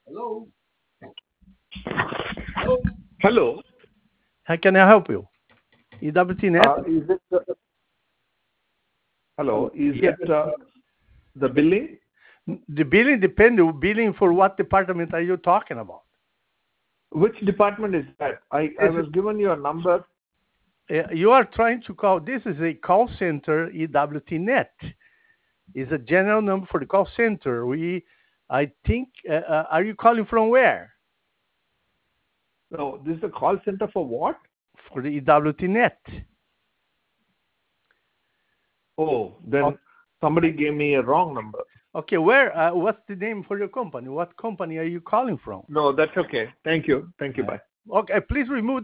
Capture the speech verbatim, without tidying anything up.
Hello. Hello. Hello. How can I help you? E W T net? Uh, is it uh, hello? Hello. Is Yeah. it uh, the billing? The billing depends. Billing for what department are you talking about? Which department is that? I, I This was given your number. Uh, you are trying to call. This is a call center. E W T net is a general number for the call center. We, I think. Uh, uh, are you calling from where? No, this is a call center for what? For the E W T net. Oh, Oh, then somebody gave me a wrong number. okay. Where? Uh, what's the name for your company? What company are you calling from? No, that's okay. Thank you. Thank you. Uh, Bye. okay. Please remove